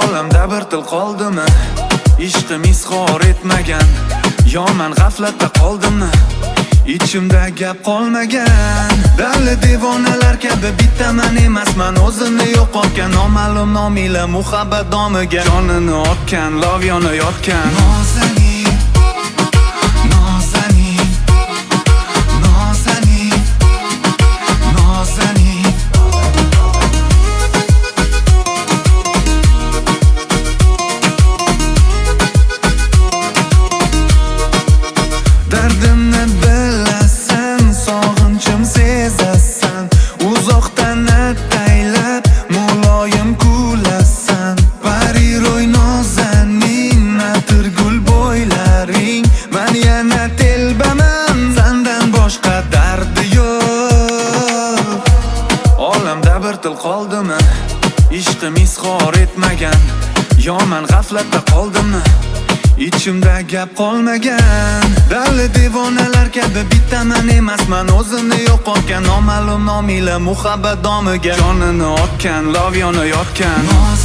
Olamda bir til qoldimi? Ishqim izhor etmagan. Yoman g'aflatda qoldimmi? Ichimda gap qolmagan. Davli devonalar kabi bittaman emasman. O'zini yo'qotgan noma'lum nomila muhabbat domiga jonini otgan, love yonayotgan. Nozanin, nozanin, nozanin, nozanin. Dardimni bilasan, sog'inchim sezasan. Uzoqdan ataylab muloyim kulasan. Pariroy nozanin, atirgul bo'ylaring. Men yana telbaman, sendan boshqa dardi yo'q. Olamda bir til qoldimi? Ishqim izhor etmagan. Yoman g'aflatda qoldimmi? Ichimda gap qolmagan. Davli devonalar kabi bittaman emasman. O'zini yo'qotgan noma'lum nomila muhabbat domiga jonini otgan, love yonayotgan.